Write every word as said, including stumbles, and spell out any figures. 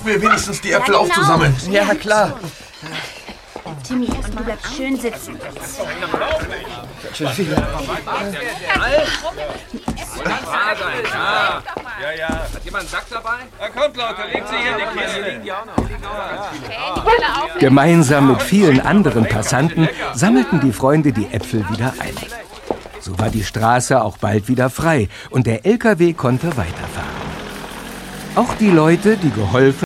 Helft mir wenigstens, die Äpfel Ja, genau. aufzusammeln. Ja, klar. Timmy, und du bleibst schön sitzen. Schon wieder. Ja, ja, ja. Hat jemand einen Sack dabei? Na kommt, Leute, legt sie hier in die Kiste. Liegen die auch noch? Gemeinsam mit vielen anderen Passanten sammelten die Freunde die Äpfel wieder ein. So war die Straße auch bald wieder frei und der L K W konnte weiterfahren. Auch die Leute, die geholfen